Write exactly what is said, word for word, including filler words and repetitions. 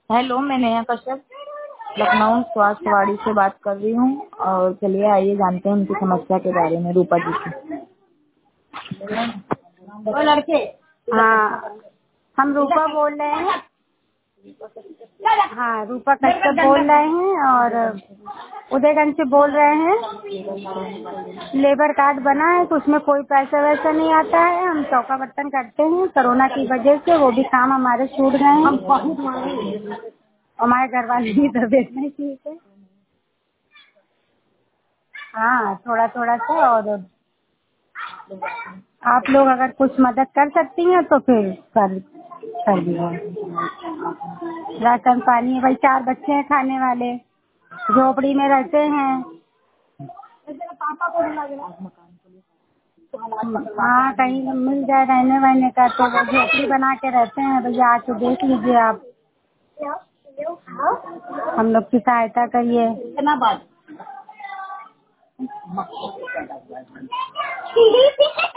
Hello, मैं नेहा कश्यप लखनऊ स्वास्थ्यवाड़ी से बात कर रही हूँ। और चलिए आइए जानते हैं उनकी समस्या के बारे में, रूपा जी की। वो लड़के। हाँ, हम रूपा बोल रहे हैं। हाँ, रूपा कश्यप बोल रहे हैं और उदयगंज से बोल रहे हैं। लेबर कार्ड बना है तो उसमें कोई पैसा वैसा नहीं आता है। हम चौका बर्तन करते हैं। कोरोना की वजह से वो भी काम हमारे छूट गए हैं। हमारे घर वाले की तबीयत नहीं ठीक है। हाँ, थोड़ा थोड़ा सा। और आप लोग अगर कुछ मदद कर सकती हैं तो फिर कर कर दीजिए। राशन पानी, भाई चार बच्चे हैं खाने वाले, झोपड़ी में रहते हैं। हाँ, कहीं मिल जाए रहने वहने का तो वो झोपड़ी बना के रहते हैं। भैया आके देख लीजिए आप, हम लोग की सहायता करिए। कितना बात